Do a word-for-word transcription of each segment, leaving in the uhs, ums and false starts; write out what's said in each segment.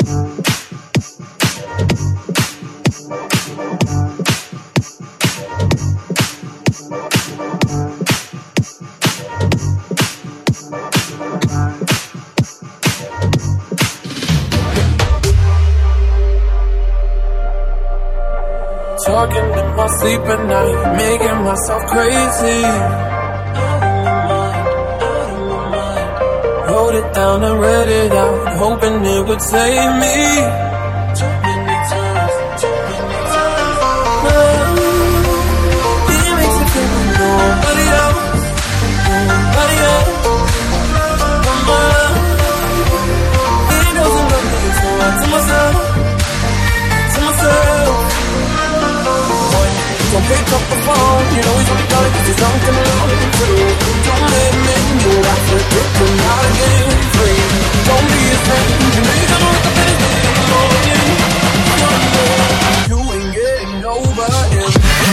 Talking in my sleep at night, making myself crazy. Wrote it down and read it out, hoping it would save me. Too many times, too many times. He makes it feel like nobody else, nobody else. He doesn't love me, so I tell myself, to myself. Don't pick up the phone, you know he's only calling cause he's drunk and alone too. Don't let me know I could pick him out again free. Don't be his friend, you know you're gonna wake up in the morning. You ain't getting over him.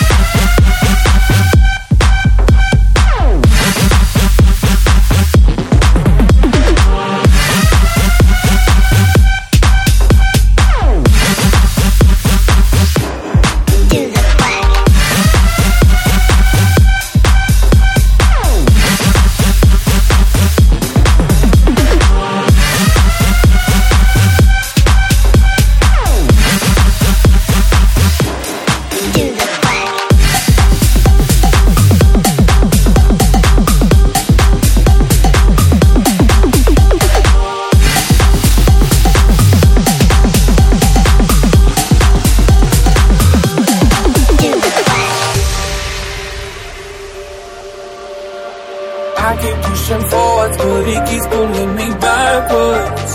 I keep pushing forwards, but he keeps pulling me backwards.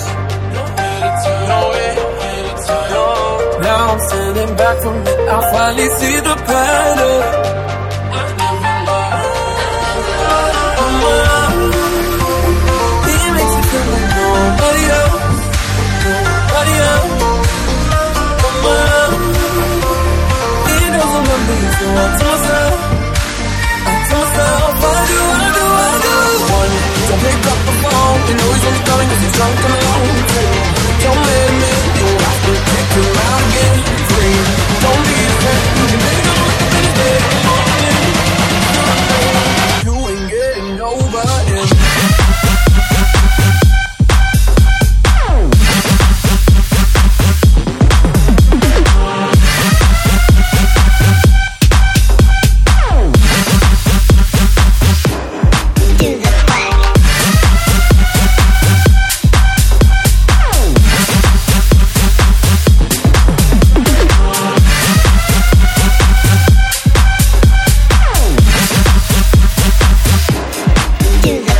Now I'm standing back from it, I finally see the pattern. He makes it feel like nobody else, nobody else. He doesn't love me, so I tell myself, I tell myself, I do, I do, I do. One, don't pick up the phone, you know he's only calling cause he's drunk and alone. Two, don't let me, you have to pick him out again free. Don't be a friend, you may not look at his dead morning. You ain't getting over him. Do the